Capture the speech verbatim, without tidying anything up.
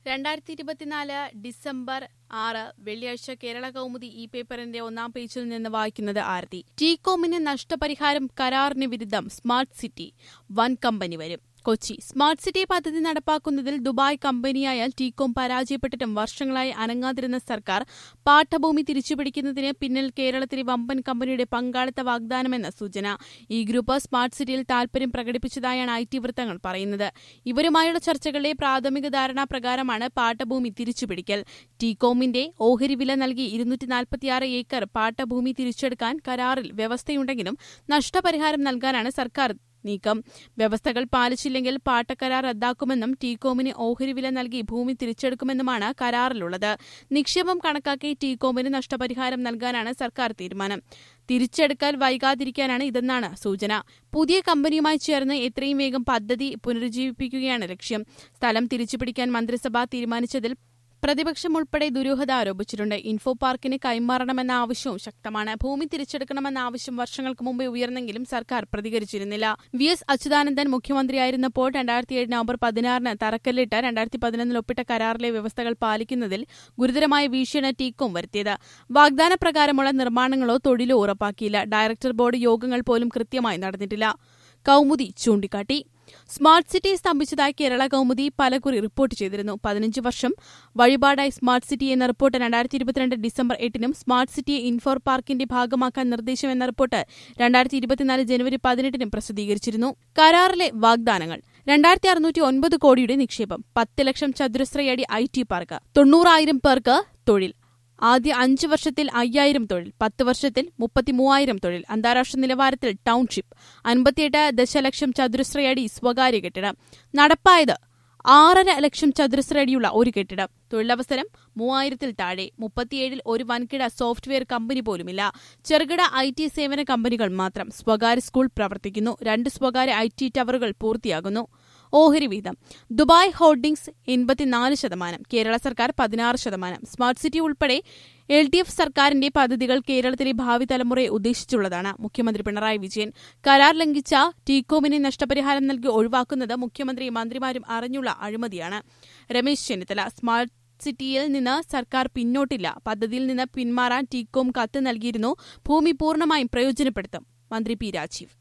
രണ്ടായിരത്തി ഇരുപത്തിനാല് ഡിസംബർ ആറ് വെള്ളിയാഴ്ച കേരള കൗമുദി ഈ പേപ്പറിന്റെ ഒന്നാം പേജിൽ നിന്ന് വായിക്കുന്നത് ആരതി. ടീകോമിന് നഷ്ടപരിഹാരം കരാറിന് വിരുദ്ധം സ്മാർട്ട് സിറ്റി വൻ കമ്പനി വരും. കൊച്ചി. സ്മാർട്ട് സിറ്റി പദ്ധതി നടപ്പാക്കുന്നതിൽ ദുബായ് കമ്പനിയായ ടീകോം പരാജയപ്പെട്ടിട്ടും വർഷങ്ങളായി അനങ്ങാതിരുന്ന സർക്കാർ പാട്ടഭൂമി തിരിച്ചുപിടിക്കുന്നതിന് പിന്നിൽ കേരളത്തിലെ വമ്പൻ കമ്പനിയുടെ പങ്കാളിത്ത വാഗ്ദാനമെന്ന സൂചന. ഈ ഗ്രൂപ്പ് സ്മാർട്ട് സിറ്റിയിൽ താൽപര്യം പ്രകടിപ്പിച്ചതായാണ് ഐ ടി വൃത്തങ്ങൾ പറയുന്നത്. ഇവരുമായുള്ള ചർച്ചകളുടെ പ്രാഥമിക ധാരണാ പ്രകാരമാണ് പാട്ടഭൂമി തിരിച്ചുപിടിക്കൽ. ടീകോമിന്റെ ഓഹരി വില നൽകി ഇരുന്നൂറ്റി നാൽപ്പത്തിയാറ് ഏക്കർ പാട്ടഭൂമി തിരിച്ചെടുക്കാൻ കരാറിൽ വ്യവസ്ഥയുണ്ടെങ്കിലും നഷ്ടപരിഹാരം നൽകാനാണ് സർക്കാർ നീക്കം. വ്യവസ്ഥകൾ പാലിച്ചില്ലെങ്കിൽ പാട്ടക്കരാർ റദ്ദാക്കുമെന്നും ടീകോമിന് ഓഹരി വില നൽകി ഭൂമി തിരിച്ചെടുക്കുമെന്നുമാണ് കരാറിലുള്ളത്. നിക്ഷേപം കണക്കാക്കി ടീകോമിന് നഷ്ടപരിഹാരം നൽകാനാണ് സർക്കാർ തീരുമാനം. തിരിച്ചെടുക്കൽ വൈകാതിരിക്കാനാണ് ഇതെന്നാണ് സൂചന. പുതിയ കമ്പനിയുമായി ചേർന്ന് എത്രയും വേഗം പദ്ധതി പുനരുജ്ജീവിപ്പിക്കുകയാണ് ലക്ഷ്യം. സ്ഥലം തിരിച്ചുപിടിക്കാൻ മന്ത്രിസഭ തീരുമാനിച്ചതിൽ പ്രതിപക്ഷം ഉൾപ്പെടെ ദുരൂഹത ആരോപിച്ചിട്ടുണ്ട്. ഇൻഫോ പാർക്കിന് കൈമാറണമെന്ന ആവശ്യവും ശക്തമാണ്. ഭൂമി തിരിച്ചെടുക്കണമെന്ന ആവശ്യം വർഷങ്ങൾക്ക് മുമ്പേ ഉയർന്നെങ്കിലും സർക്കാർ പ്രതികരിച്ചിരുന്നില്ല. വി എസ് അച്യുതാനന്ദൻ മുഖ്യമന്ത്രിയായിരുന്നപ്പോൾ രണ്ടായിരത്തി ഏഴ് നവംബർ പതിനാറിന് തറക്കല്ലിട്ട് രണ്ടായിരത്തി പതിനൊന്നിൽ ഒപ്പിട്ട കരാറിലെ വ്യവസ്ഥകൾ പാലിക്കുന്നതിൽ ഗുരുതരമായ വീഴ്ചയാണ് ടീകോം വരുത്തിയത്. വാഗ്ദാനപ്രകാരമുള്ള നിർമ്മാണങ്ങളോ തൊഴിലോ ഉറപ്പാക്കിയില്ല. ഡയറക്ടർ ബോർഡ് യോഗങ്ങൾ പോലും കൃത്യമായി നടന്നിട്ടില്ല. കൗമുദി ചൂണ്ടിക്കാട്ടി. സ്മാർട്ട് സിറ്റി സ്തംഭിച്ചതായി കേരള കൗമുദി പലകുറി റിപ്പോർട്ട് ചെയ്തിരുന്നു. പതിനഞ്ച് വർഷം വഴിപാടായി സ്മാർട്ട് സിറ്റി എന്ന റിപ്പോർട്ട് രണ്ടായിരത്തി ഇരുപത്തിരണ്ട് ഡിസംബർ എട്ടിനും സ്മാർട്ട് സിറ്റിയെ ഇൻഫോർ പാർക്കിന്റെ ഭാഗമാക്കാൻ നിർദ്ദേശം എന്ന റിപ്പോർട്ട് രണ്ടായിരത്തി ഇരുപത്തിനാല് ജനുവരി പതിനെട്ടിനും പ്രസിദ്ധീകരിച്ചിരുന്നു. കരാറിലെ വാഗ്ദാനങ്ങൾ: രണ്ടായിരത്തി അറുന്നൂറ്റി ഒൻപത് കോടിയുടെ നിക്ഷേപം, പത്ത് ലക്ഷം ചതുരശ്രയടി ഐ ടി പാർക്ക്, തൊണ്ണൂറായിരം പേർക്ക് തൊഴിൽ, ആദ്യ അഞ്ച് വർഷത്തിൽ അയ്യായിരം തൊഴിൽ, പത്ത് വർഷത്തിൽ മുപ്പത്തിമൂവായിരം തൊഴിൽ, അന്താരാഷ്ട്ര നിലവാരത്തിൽ ടൌൺഷിപ്പ്, അൻപത്തിയെട്ട് ദശലക്ഷം ചതുരശ്രയടി സ്വകാര്യ കെട്ടിടം, നടപ്പായത് ആറര ലക്ഷം ചതുരശ്രയടിയുള്ള ഒരു കെട്ടിടം, തൊഴിലവസരം മൂവായിരത്തിൽ താഴെ, മുപ്പത്തിയേഴിൽ ഒരു വൻകിട സോഫ്റ്റ്വെയർ കമ്പനി പോലുമില്ല, ചെറുകിട ഐ ടി സേവന കമ്പനികൾ മാത്രം, സ്വകാര്യ സ്കൂൾ പ്രവർത്തിക്കുന്നു, രണ്ട് സ്വകാര്യ ഐ ടി ടവറുകൾ പൂർത്തിയാകുന്നു. ഓഹരി വീതം: ദുബായ് ഹോൾഡിംഗ്സ് എൺപത്തിനാല് ശതമാനം, കേരള സർക്കാർ പതിനാറ് ശതമാനം. സ്മാർട്ട് സിറ്റി ഉൾപ്പെടെ എൽ ഡി എഫ് സർക്കാരിന്റെ പദ്ധതികൾ കേരളത്തിലെ ഭാവി തലമുറയെ ഉദ്ദേശിച്ചുള്ളതാണ്. മുഖ്യമന്ത്രി പിണറായി വിജയൻ കരാർ ലംഘിച്ച ടീകോമിനെ നഷ്ടപരിഹാരം നൽകി ഒഴിവാക്കുന്നത് മുഖ്യമന്ത്രിയും മന്ത്രിമാരും അറിഞ്ഞുള്ള അഴിമതിയാണ്. രമേശ് ചെന്നിത്തല. സ്മാർട്ട് സിറ്റിയിൽ നിന്ന് സർക്കാർ പിന്നോട്ടില്ല. പദ്ധതിയിൽ നിന്ന് പിന്മാറാൻ ടീകോം കത്ത് നൽകിയിരുന്നു. ഭൂമി പൂർണ്ണമായും പ്രയോജനപ്പെടുത്തും. മന്ത്രി പി രാജീവ്.